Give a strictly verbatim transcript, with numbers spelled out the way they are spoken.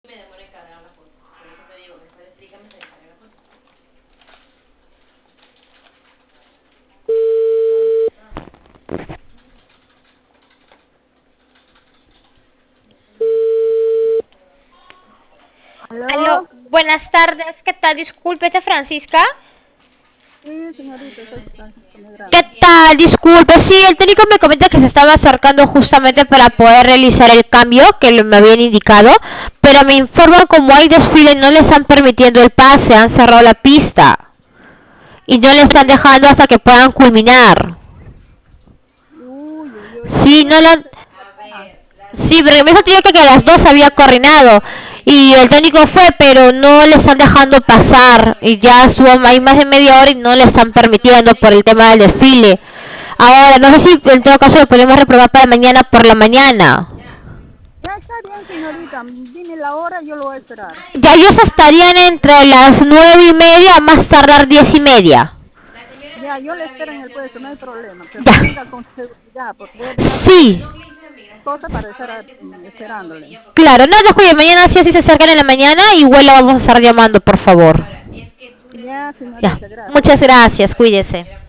Me demora en cargar la foto. Por eso te digo, me sale explícame se descarga la foto. Aló, ¿Aló? buenas tardes, ¿qué tal? Discúlpete, Francisca. Sí, señorita, soy Francisco ¿Qué Medrano. tal? Disculpe, sí, el técnico me comenta que se estaba acercando justamente para poder realizar el cambio que le- me habían indicado, pero me informan como hay desfile no le están permitiendo el pase, han cerrado la pista y no le están Ya. dejando hasta que puedan culminar. Uy, uy, uy. ¿Y Sí, qué no lo han... pasa? Ah, Sí, pero me dijo tío que a las dos había coordinado y el técnico fue, pero no le están dejando pasar y ya estuvo ahí más de media hora y no le están permitiendo por el tema del desfile. Ahora, no sé si en todo caso lo podemos reprobar para mañana por la mañana. ya está bien, señorita. Dime la hora, yo lo voy a esperar. Ya ellos estarían entre las nueve y media a más tardar diez y media. Ya, yo le espero en el puesto, no hay problema. Pero Ya. que venga con seguridad, porque voy a dejar cualquier Sí. cosa para estar ah, esperándole. Claro, no, descuide, mañana sí o sí se acercan en la mañana, igual lo vamos a estar llamando, por favor. Ya, Ya. señorita, gracias. Muchas gracias, cuídese.